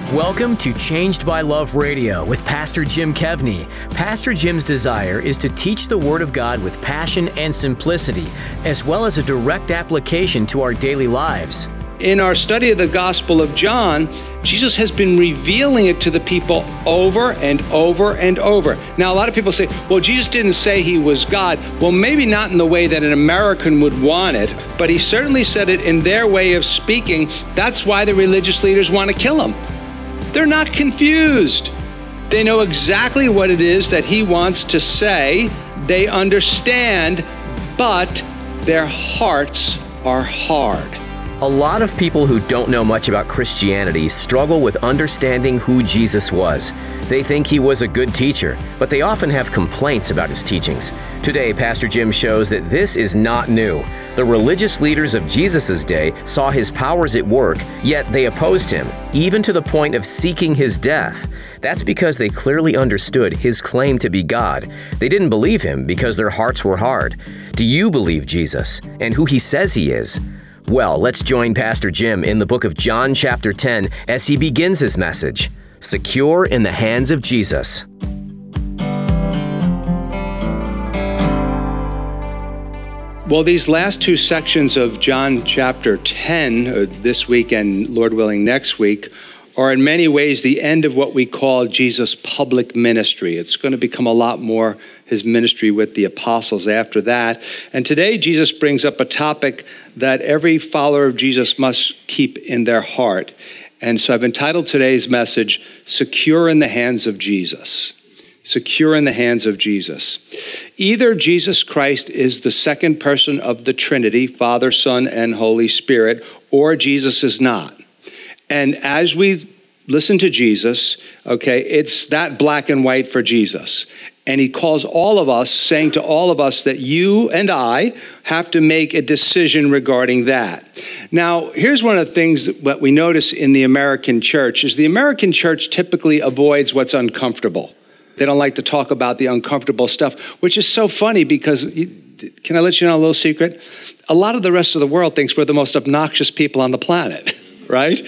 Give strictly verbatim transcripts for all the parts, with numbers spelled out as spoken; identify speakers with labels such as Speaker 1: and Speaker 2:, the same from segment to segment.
Speaker 1: Welcome to Changed by Love Radio with Pastor Jim Kevney. Pastor Jim's desire is to teach the Word of God with passion and simplicity, as well as a direct application to our daily lives.
Speaker 2: In our study of the Gospel of John, Jesus has been revealing it to the people over and over and over. Now, a lot of people say, well, Jesus didn't say he was God. Well, maybe not in the way that an American would want it, but he certainly said it in their way of speaking. That's why the religious leaders want to kill him. They're not confused. They know exactly what it is that he wants to say. They understand, but their hearts are hard.
Speaker 1: A lot of people who don't know much about Christianity struggle with understanding who Jesus was. They think he was a good teacher, but they often have complaints about his teachings. Today, Pastor Jim shows that this is not new. The religious leaders of Jesus' day saw his powers at work, yet they opposed him, even to the point of seeking his death. That's because they clearly understood his claim to be God. They didn't believe him because their hearts were hard. Do you believe Jesus and who he says he is? Well, let's join Pastor Jim in the book of John chapter ten as he begins his message, Secure in the Hands of Jesus.
Speaker 2: Well, these last two sections of John chapter ten, uh, this week and Lord willing next week, are in many ways the end of what we call Jesus' public ministry. It's going to become a lot more his ministry with the apostles after that. And today, Jesus brings up a topic that every follower of Jesus must keep in their heart. And so I've entitled today's message, Secure in the Hands of Jesus. Secure in the hands of Jesus. Either Jesus Christ is the second person of the Trinity, Father, Son, and Holy Spirit, or Jesus is not. And as we listen to Jesus, okay, it's that black and white for Jesus. And he calls all of us, saying to all of us that you and I have to make a decision regarding that. Now, here's one of the things that we notice in the American church is the American church typically avoids what's uncomfortable. They don't like to talk about the uncomfortable stuff, which is so funny because, you, can I let you know a little secret? A lot of the rest of the world thinks we're the most obnoxious people on the planet. Right?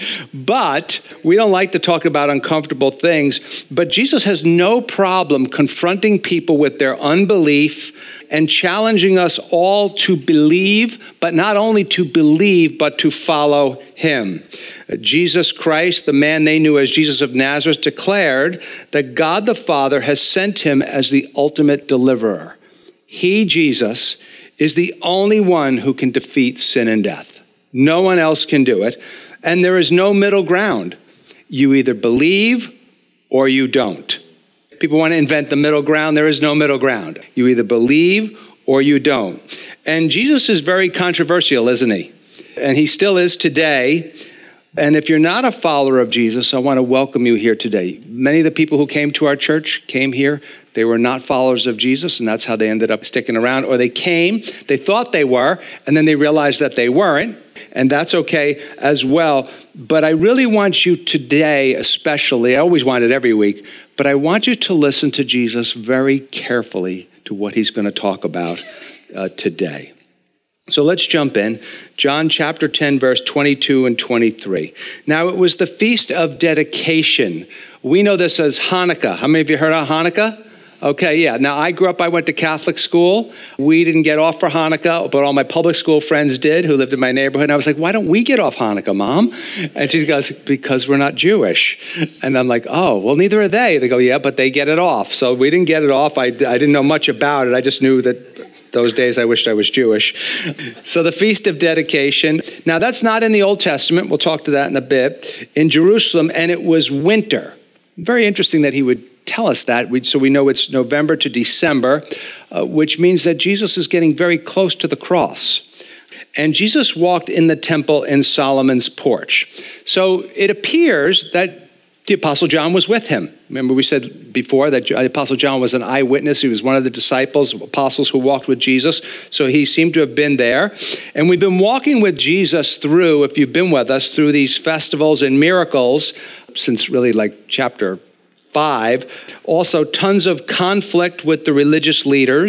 Speaker 2: But we don't like to talk about uncomfortable things. But Jesus has no problem confronting people with their unbelief and challenging us all to believe, but not only to believe, but to follow him. Jesus Christ, the man they knew as Jesus of Nazareth, declared that God the Father has sent him as the ultimate deliverer. He, Jesus, is the only one who can defeat sin and death. No one else can do it. And there is no middle ground. You either believe or you don't. People want to invent the middle ground. There is no middle ground. You either believe or you don't. And Jesus is very controversial, isn't he? And he still is today. And if you're not a follower of Jesus, I want to welcome you here today. Many of the people who came to our church came here. They were not followers of Jesus, and that's how they ended up sticking around. Or they came, they thought they were, and then they realized that they weren't. And that's okay as well. But I really want you today, especially, I always want it every week, but I want you to listen to Jesus very carefully to what he's going to talk about uh, today. So let's jump in. John chapter ten, verse twenty-two and twenty-three. Now it was the feast of dedication. We know this as Hanukkah. How many of you heard of Hanukkah? Okay, yeah. Now, I grew up, I went to Catholic school. We didn't get off for Hanukkah, but all my public school friends did who lived in my neighborhood. And I was like, why don't we get off Hanukkah, Mom? And she goes, because we're not Jewish. And I'm like, oh, well, neither are they. They go, yeah, but they get it off. So we didn't get it off. I, I didn't know much about it. I just knew that those days I wished I was Jewish. So the Feast of Dedication. Now, that's not in the Old Testament. We'll talk to that in a bit. In Jerusalem, and it was winter. Very interesting that he would tell us that, so we know it's November to December, uh, which means that Jesus is getting very close to the cross. And Jesus walked in the temple in Solomon's porch. So it appears that the Apostle John was with him. Remember we said before that the Apostle John was an eyewitness. He was one of the disciples, apostles who walked with Jesus. So he seemed to have been there. And we've been walking with Jesus through, if you've been with us, through these festivals and miracles since really like chapter five. Also, tons of conflict with the religious leaders.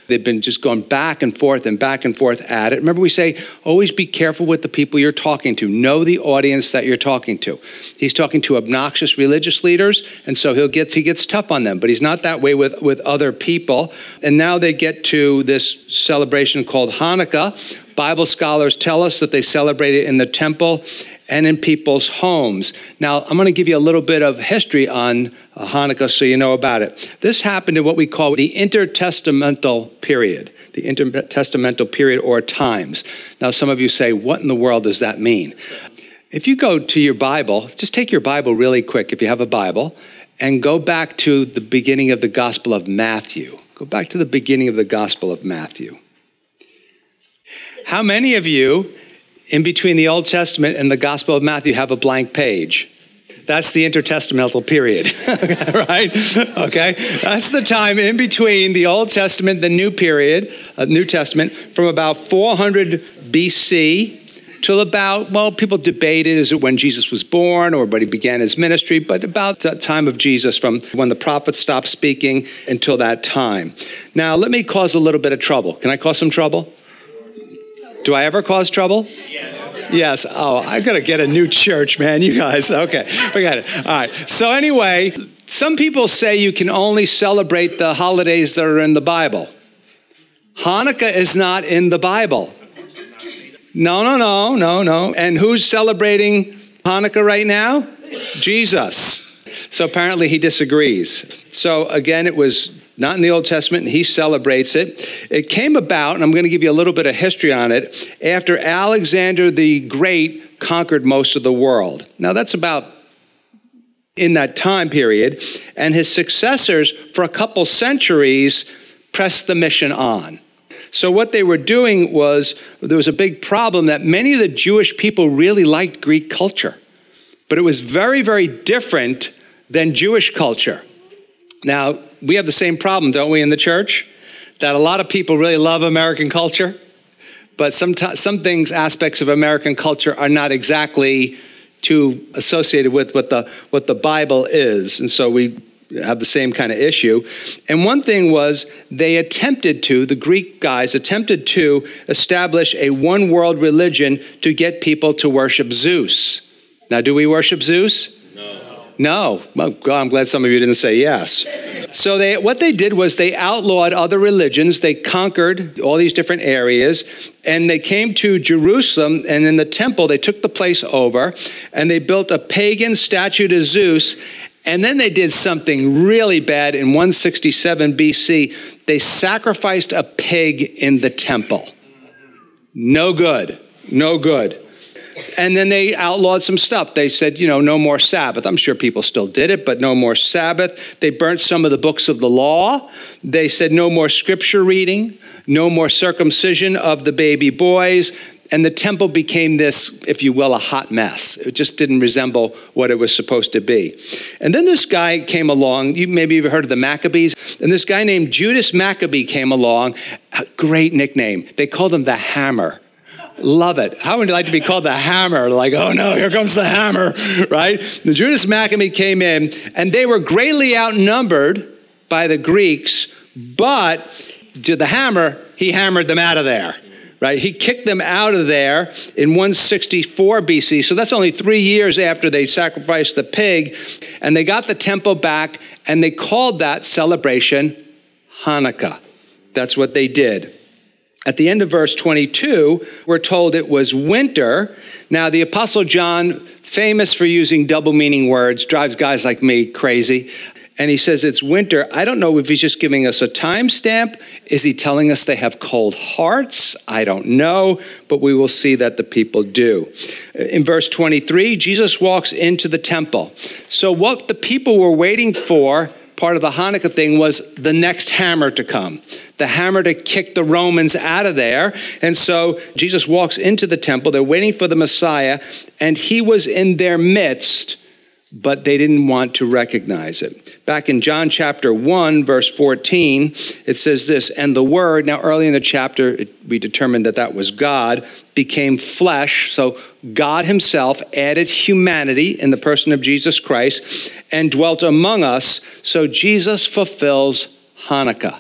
Speaker 2: They've been just going back and forth and back and forth at it. Remember, we say, always be careful with the people you're talking to. Know the audience that you're talking to. He's talking to obnoxious religious leaders, and so he'll get, he gets tough on them. But he's not that way with, with other people. And now they get to this celebration called Hanukkah. Bible scholars tell us that they celebrate it in the temple and in people's homes. Now, I'm going to give you a little bit of history on uh, Hanukkah so you know about it. This happened in what we call the intertestamental period, the intertestamental period or times. Now, some of you say, what in the world does that mean? If you go to your Bible, just take your Bible really quick, if you have a Bible, and go back to the beginning of the Gospel of Matthew. Go back to the beginning of the Gospel of Matthew. How many of you, in between the Old Testament and the Gospel of Matthew, have a blank page? That's the intertestamental period, right? Okay, that's the time in between the Old Testament, the New period, uh, New Testament, from about four hundred B C till about, well, people debated, is it when Jesus was born or when he began his ministry, but about the time of Jesus, from when the prophets stopped speaking until that time. Now, let me cause a little bit of trouble. Can I cause some trouble? Do I ever cause trouble? Yes. Yes. Oh, I got to get a new church, man. You guys. Okay. Forget it. All right. So anyway, some people say you can only celebrate the holidays that are in the Bible. Hanukkah is not in the Bible. No, no, no, no, no. And who's celebrating Hanukkah right now? Jesus. So apparently he disagrees. So again, it was not in the Old Testament, and he celebrates it. It came about, and I'm going to give you a little bit of history on it, after Alexander the Great conquered most of the world. Now, that's about in that time period, and his successors for a couple centuries pressed the mission on. So what they were doing was, there was a big problem that many of the Jewish people really liked Greek culture, but it was very, very different than Jewish culture. Now, we have the same problem, don't we, in the church? That a lot of people really love American culture, but some, t- some things, aspects of American culture are not exactly too associated with what the, what the Bible is. And so we have the same kind of issue. And one thing was they attempted to, the Greek guys attempted to establish a one world religion to get people to worship Zeus. Now, do we worship Zeus? No. Well, God, I'm glad some of you didn't say yes. So they, what they did was they outlawed other religions. They conquered all these different areas, and they came to Jerusalem, and in the temple, they took the place over, and they built a pagan statue to Zeus, and then they did something really bad in one sixty-seven B C. They sacrificed a pig in the temple. No good. No good. And then they outlawed some stuff. They said, you know, no more Sabbath. I'm sure people still did it, but no more Sabbath. They burnt some of the books of the law. They said no more scripture reading, no more circumcision of the baby boys. And the temple became this, if you will, a hot mess. It just didn't resemble what it was supposed to be. And then this guy came along. You maybe you've heard of the Maccabees. And this guy named Judas Maccabee came along. A great nickname. They called him the Hammer. Love it. How would you like to be called the Hammer? Like, oh no, here comes the hammer, right? The Judas Maccabee came in, and they were greatly outnumbered by the Greeks, but to the hammer, he hammered them out of there, right? He kicked them out of there in one sixty-four B C, so that's only three years after they sacrificed the pig, and they got the temple back, and they called that celebration Hanukkah. That's what they did. At the end of verse twenty-two, we're told it was winter. Now, the Apostle John, famous for using double-meaning words, drives guys like me crazy. And he says it's winter. I don't know if he's just giving us a timestamp. Is he telling us they have cold hearts? I don't know, but we will see that the people do. In verse twenty-three, Jesus walks into the temple. So what the people were waiting for, part of the Hanukkah thing, was the next hammer to come, the hammer to kick the Romans out of there. And so Jesus walks into the temple. They're waiting for the Messiah, and he was in their midst, but they didn't want to recognize it. Back in John chapter one, verse fourteen, it says this, and the Word, now early in the chapter, it, we determined that that was God, became flesh. So God himself added humanity in the person of Jesus Christ and dwelt among us. So Jesus fulfills Hanukkah.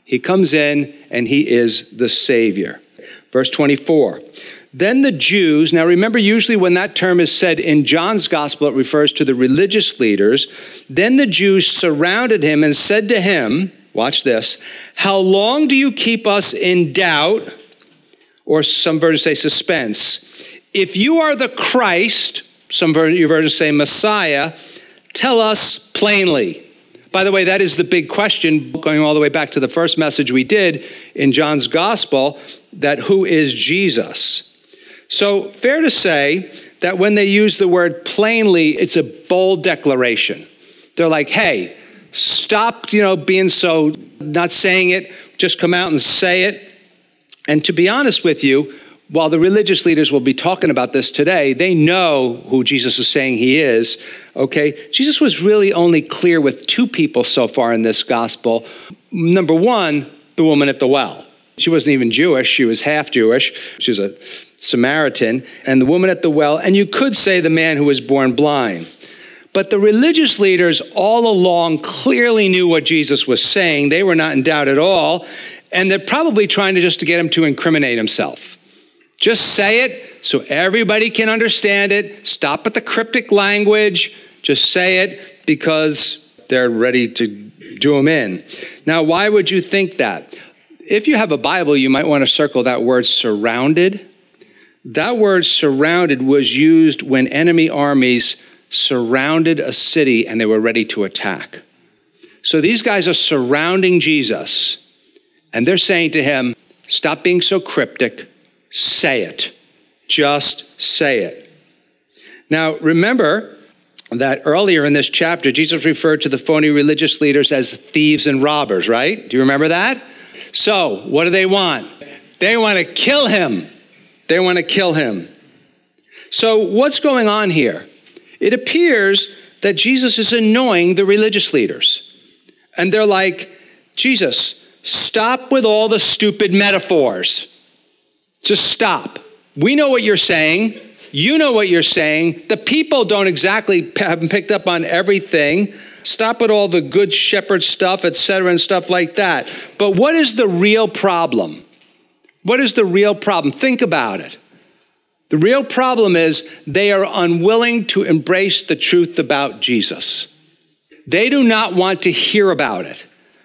Speaker 2: He comes in and he is the Savior. Verse twenty-four. Then the Jews, now remember, usually when that term is said in John's gospel, it refers to the religious leaders. Then the Jews surrounded him and said to him, watch this, how long do you keep us in doubt? Or some versions say suspense. If you are the Christ, some versions say Messiah, tell us plainly. By the way, that is the big question, going all the way back to the first message we did in John's gospel, that who is Jesus? So fair to say that when they use the word plainly, it's a bold declaration. They're like, hey, stop, you know, being so, not saying it, just come out and say it. And to be honest with you, while the religious leaders will be talking about this today, they know who Jesus is saying he is, okay? Jesus was really only clear with two people so far in this gospel. Number one, the woman at the well. She wasn't even Jewish. She was half Jewish. She was a Samaritan. And the woman at the well, and you could say the man who was born blind. But the religious leaders all along clearly knew what Jesus was saying. They were not in doubt at all. And they're probably trying to just to get him to incriminate himself. Just say it so everybody can understand it. Stop at the cryptic language. Just say it because they're ready to do him in. Now, why would you think that? If you have a Bible, you might want to circle that word surrounded. That word surrounded was used when enemy armies surrounded a city and they were ready to attack. So these guys are surrounding Jesus and they're saying to him, stop being so cryptic, say it. Just say it. Now, remember that earlier in this chapter, Jesus referred to the phony religious leaders as thieves and robbers, right? Do you remember that? So, what do they want? They want to kill him. They want to kill him. So, what's going on here? It appears that Jesus is annoying the religious leaders. And they're like, Jesus, stop with all the stupid metaphors. Just stop. We know what you're saying. You know what you're saying. The people don't exactly haven't picked up on everything. Stop with all the good shepherd stuff, et cetera, and stuff like that. But what is the real problem? What is the real problem? Think about it. The real problem is they are unwilling to embrace the truth about Jesus. They do not want to hear about it.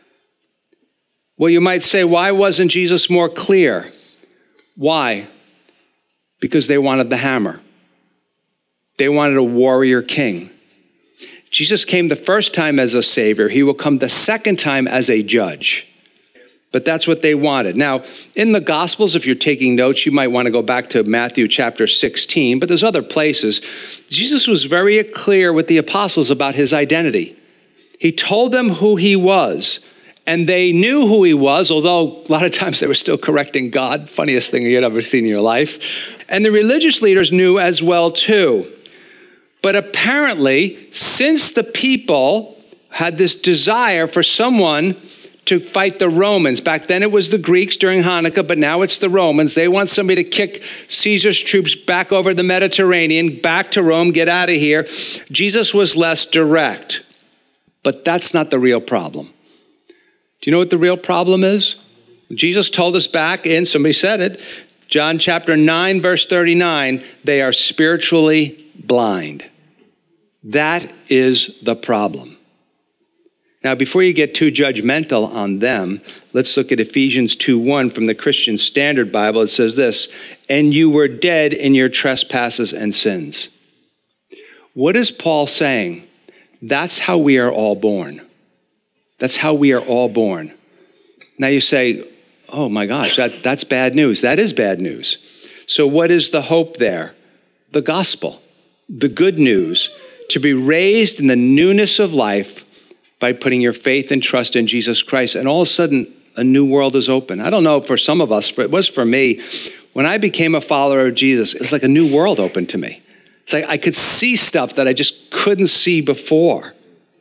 Speaker 2: Well, you might say, why wasn't Jesus more clear? Why? Because they wanted the hammer. They wanted a warrior king. Jesus came the first time as a savior. He will come the second time as a judge. But that's what they wanted. Now, in the Gospels, if you're taking notes, you might want to go back to Matthew chapter sixteen, but there's other places. Jesus was very clear with the apostles about his identity. He told them who he was, and they knew who he was, although a lot of times they were still correcting God. Funniest thing you'd ever seen in your life. And the religious leaders knew as well, too. But apparently, since the people had this desire for someone to fight the Romans. Back then it was the Greeks during Hanukkah, but now it's the Romans. They want somebody to kick Caesar's troops back over the Mediterranean, back to Rome, get out of here. Jesus was less direct, but that's not the real problem. Do you know what the real problem is? Jesus told us back in, somebody said it, John chapter nine, verse thirty-nine, they are spiritually blind. That is the problem. Now, before you get too judgmental on them, let's look at Ephesians two one from the Christian Standard Bible. It says this, and you were dead in your trespasses and sins. What is Paul saying? That's how we are all born. That's how we are all born. Now you say, oh my gosh, that, that's bad news. That is bad news. So what is the hope there? The gospel, the good news, to be raised in the newness of life by putting your faith and trust in Jesus Christ. And all of a sudden, a new world is open. I don't know for some of us, but it was for me. When I became a follower of Jesus, it's like a new world opened to me. It's like I could see stuff that I just couldn't see before.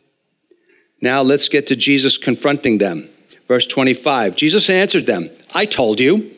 Speaker 2: Now let's get to Jesus confronting them. Verse twenty-five, Jesus answered them, I told you.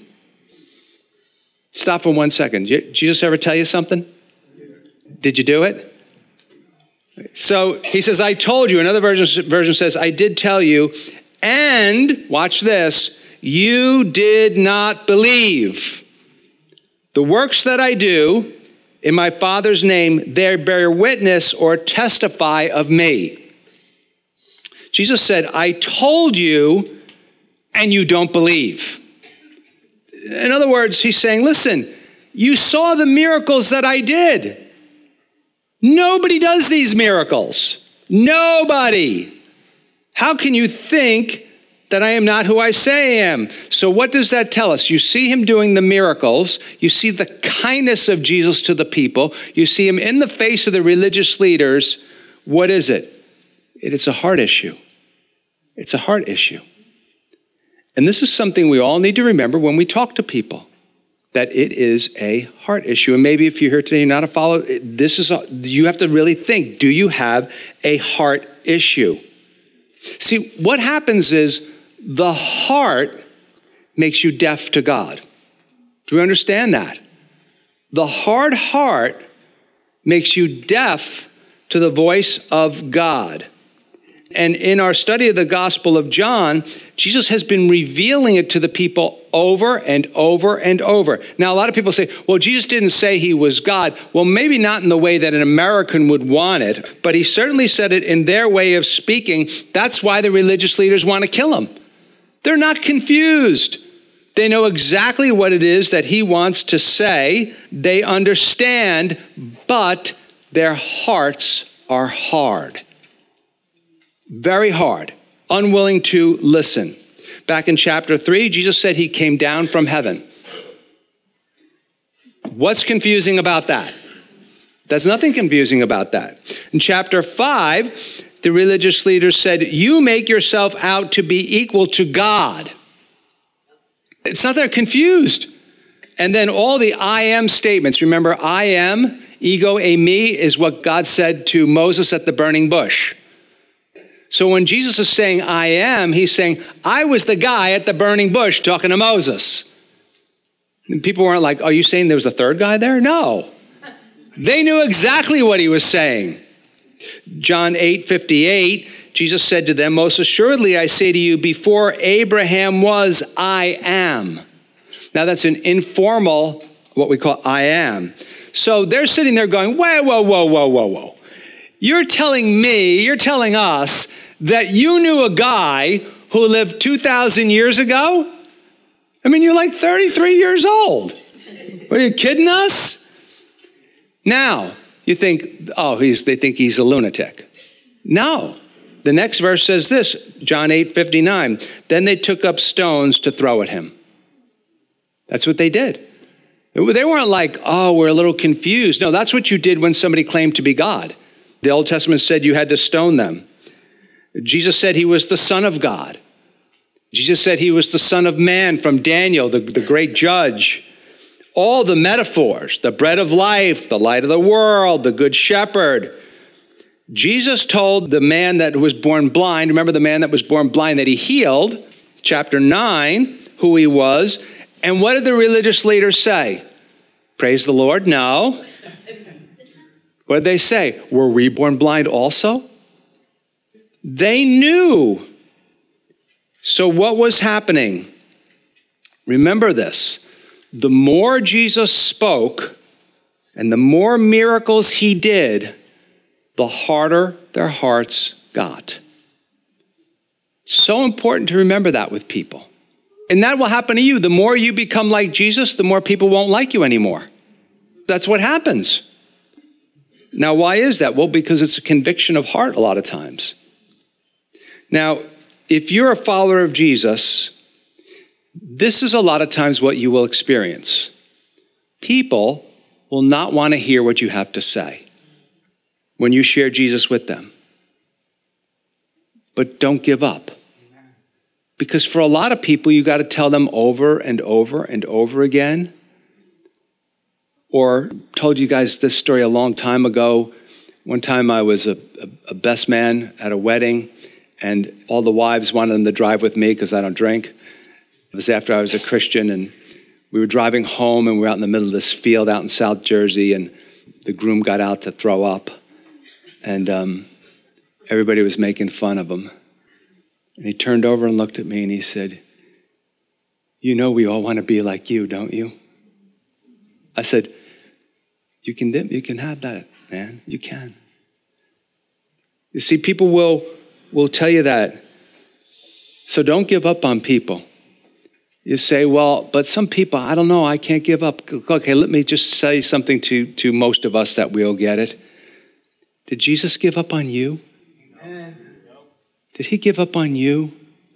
Speaker 2: Stop for one second. Did Jesus ever tell you something? Did you do it? So he says, I told you. Another version, version says, I did tell you, And, watch this, you did not believe. The works that I do in my Father's name, they bear witness or testify of me. Jesus said, I told you, and you don't believe. In other words, he's saying, listen, you saw the miracles that I did. Nobody does these miracles. Nobody. How can you think that I am not who I say I am? So what does that tell us? You see him doing the miracles. You see the kindness of Jesus to the people. You see him in the face of the religious leaders. What is it? It is a heart issue. It's a heart issue. And this is something we all need to remember when we talk to people, that it is a heart issue. And maybe if you're here today, you're not a follower, this is a, you have to really think, do you have a heart issue? See, what happens is the heart makes you deaf to God. Do we understand that? The hard heart makes you deaf to the voice of God. And in our study of the Gospel of John, Jesus has been revealing it to the people over and over and over. Now, a lot of people say, well, Jesus didn't say he was God. Well, maybe not in the way that an American would want it, but he certainly said it in their way of speaking. That's why the religious leaders want to kill him. They're not confused. They know exactly what it is that he wants to say. They understand, but their hearts are hard. Very hard, unwilling to listen. Back in chapter three, Jesus said he came down from heaven. What's confusing about that? There's nothing confusing about that. In chapter five, the religious leaders said, you make yourself out to be equal to God. It's not that they're confused. And then all the I am statements. Remember, I am, ego, eimi, is what God said to Moses at the burning bush. So when Jesus is saying, I am, he's saying, I was the guy at the burning bush talking to Moses. And people weren't like, are you saying there was a third guy there? No. They knew exactly what he was saying. John eight fifty-eight, Jesus said to them, most assuredly I say to you, before Abraham was, I am. Now that's an informal, what we call I am. So they're sitting there going, whoa, whoa, whoa, whoa, whoa, whoa. You're telling me, you're telling us that you knew a guy who lived two thousand years ago? I mean, you're like thirty-three years old. What, are you kidding us? Now, you think, oh, he's, they think he's a lunatic. No. The next verse says this, John eight fifty-nine. Then they took up stones to throw at him. That's what they did. They weren't like, oh, we're a little confused. No, that's what you did when somebody claimed to be God. The Old Testament said you had to stone them. Jesus said he was the Son of God. Jesus said he was the Son of Man from Daniel, the, the great judge. All the metaphors, the bread of life, the light of the world, the good shepherd. Jesus told the man that was born blind, remember the man that was born blind that he healed, chapter nine, who he was. And what did the religious leaders say? Praise the Lord? No. What did they say? Were we born blind also? They knew. So what was happening? Remember this. The more Jesus spoke and the more miracles he did, the harder their hearts got. So important to remember that with people. And that will happen to you. The more you become like Jesus, the more people won't like you anymore. That's what happens. Now, why is that? Well, because it's a conviction of heart a lot of times. Now, if you're a follower of Jesus, this is a lot of times what you will experience. People will not want to hear what you have to say when you share Jesus with them. But don't give up. Because for a lot of people, you got to tell them over and over and over again. Or told you guys this story a long time ago. One time I was a, a, a best man at a wedding, and all the wives wanted them to drive with me because I don't drink. It was after I was a Christian, and we were driving home, and we were out in the middle of this field out in South Jersey, and the groom got out to throw up, and um, everybody was making fun of him. And he turned over and looked at me and he said, you know we all want to be like you, don't you? I said, you can, you can have that, man. You can. You see, people will, will tell you that. So don't give up on people. You say, well, but some people, I don't know, I can't give up. Okay, let me just say something to, to most of us that we'll get it. Did Jesus give up on you? Amen. Did he give up on you?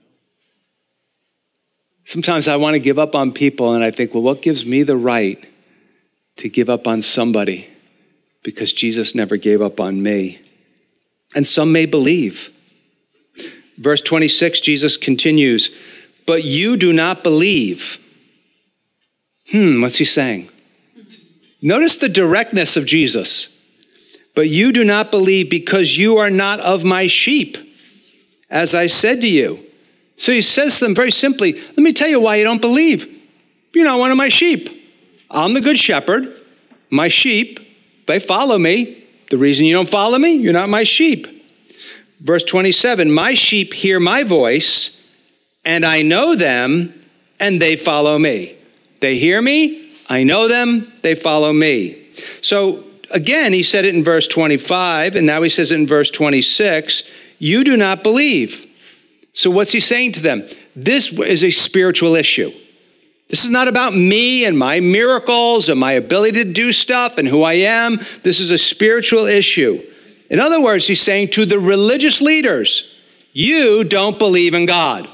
Speaker 2: Sometimes I want to give up on people and I think, well, what gives me the right to give up on somebody? Because Jesus never gave up on me. And some may believe. Verse twenty-six, Jesus continues, but you do not believe. Hmm, what's he saying? Notice the directness of Jesus. But you do not believe because you are not of my sheep, as I said to you. So he says to them very simply, let me tell you why you don't believe. You're not one of my sheep. I'm the good shepherd. My sheep, they follow me. The reason you don't follow me, you're not my sheep. Verse twenty-seven, my sheep hear my voice, and I know them, and they follow me. They hear me, I know them, they follow me. So again, he said it in verse twenty-five, and now he says it in verse twenty-six, you do not believe. So what's he saying to them? This is a spiritual issue. This is not about me and my miracles and my ability to do stuff and who I am. This is a spiritual issue. In other words, he's saying to the religious leaders, you don't believe in God.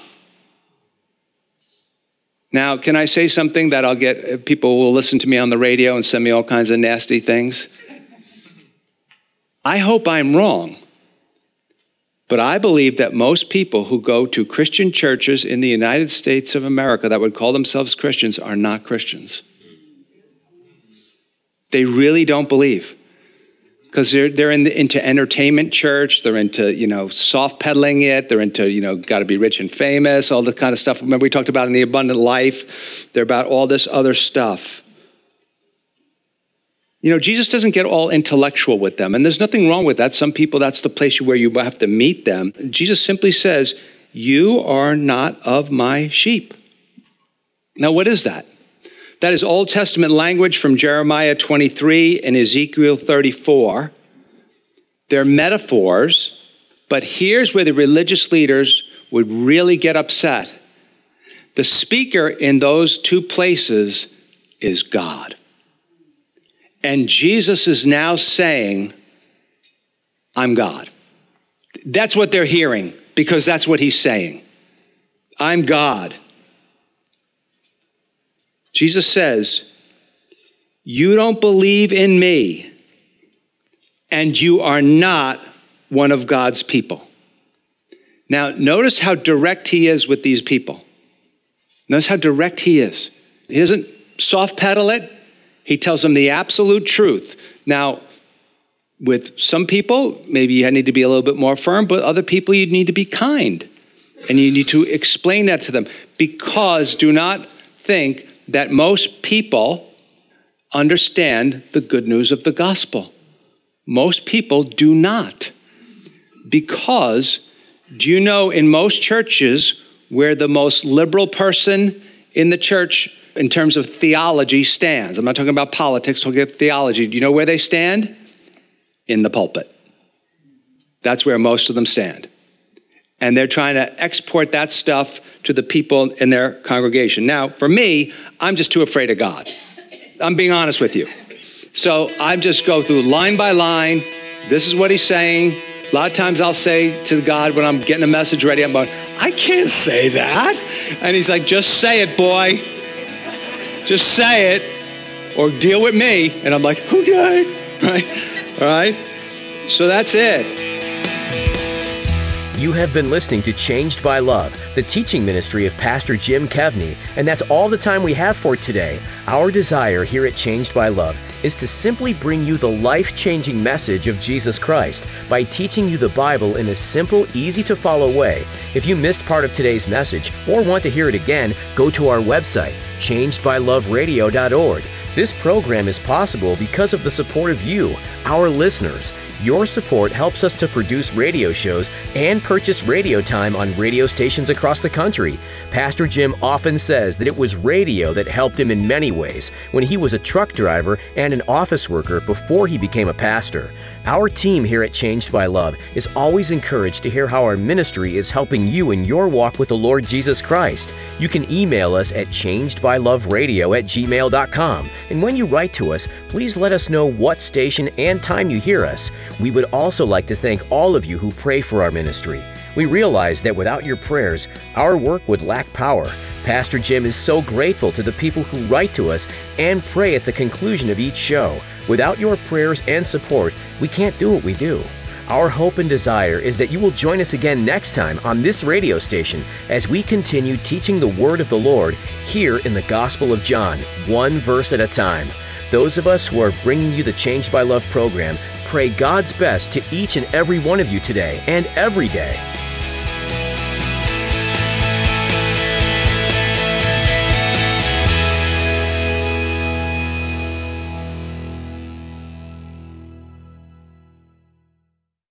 Speaker 2: Now, can I say something that I'll get, people will listen to me on the radio and send me all kinds of nasty things? I hope I'm wrong, but I believe that most people who go to Christian churches in the United States of America that would call themselves Christians are not Christians. They really don't believe. Because they're, they're in the, into entertainment church, they're into, you know, soft peddling it, they're into, you know, got to be rich and famous, all the kind of stuff. Remember we talked about in the abundant life, they're about all this other stuff. You know, Jesus doesn't get all intellectual with them, and there's nothing wrong with that. Some people, that's the place where you have to meet them. Jesus simply says, you are not of my sheep. Now, what is that? That is Old Testament language from Jeremiah twenty-three and Ezekiel thirty-four. They're metaphors, but here's where the religious leaders would really get upset. The speaker in those two places is God. And Jesus is now saying, I'm God. That's what they're hearing, because that's what he's saying. I'm God. Jesus says, you don't believe in me, and you are not one of God's people. Now, notice how direct he is with these people. Notice how direct he is. He doesn't soft pedal it. He tells them the absolute truth. Now, with some people, maybe you need to be a little bit more firm, but other people, you need to be kind. And you need to explain that to them, because do not think that most people understand the good news of the gospel. Most people do not. Because, do you know, in most churches, where the most liberal person in the church in terms of theology stands, I'm not talking about politics, I'm talking about theology. Do you know where they stand? In the pulpit. That's where most of them stand. And they're trying to export that stuff to the people in their congregation. Now, for me, I'm just too afraid of God. I'm being honest with you. So I just go through line by line. This is what he's saying. A lot of times I'll say to God when I'm getting a message ready, I'm going, I can't say that. And he's like, just say it, boy. Just say it or deal with me. And I'm like, okay, right? All right? So that's it.
Speaker 1: You have been listening to Changed by Love, the teaching ministry of Pastor Jim Kevney, and that's all the time we have for today. Our desire here at Changed by Love is to simply bring you the life-changing message of Jesus Christ by teaching you the Bible in a simple, easy-to-follow way. If you missed part of today's message or want to hear it again, go to our website, changed by love radio dot org. This program is possible because of the support of you, our listeners. Your support helps us to produce radio shows and purchase radio time on radio stations across the country. Pastor Jim often says that it was radio that helped him in many ways when he was a truck driver and an office worker before he became a pastor. Our team here at Changed by Love is always encouraged to hear how our ministry is helping you in your walk with the Lord Jesus Christ. You can email us at changed by love radio at gmail dot com. And when you write to us, please let us know what station and time you hear us. We would also like to thank all of you who pray for our ministry. We realize that without your prayers, our work would lack power. Pastor Jim is so grateful to the people who write to us and pray at the conclusion of each show. Without your prayers and support, we can't do what we do. Our hope and desire is that you will join us again next time on this radio station as we continue teaching the Word of the Lord here in the Gospel of John, one verse at a time. Those of us who are bringing you the Changed by Love program pray God's best to each and every one of you today and every day.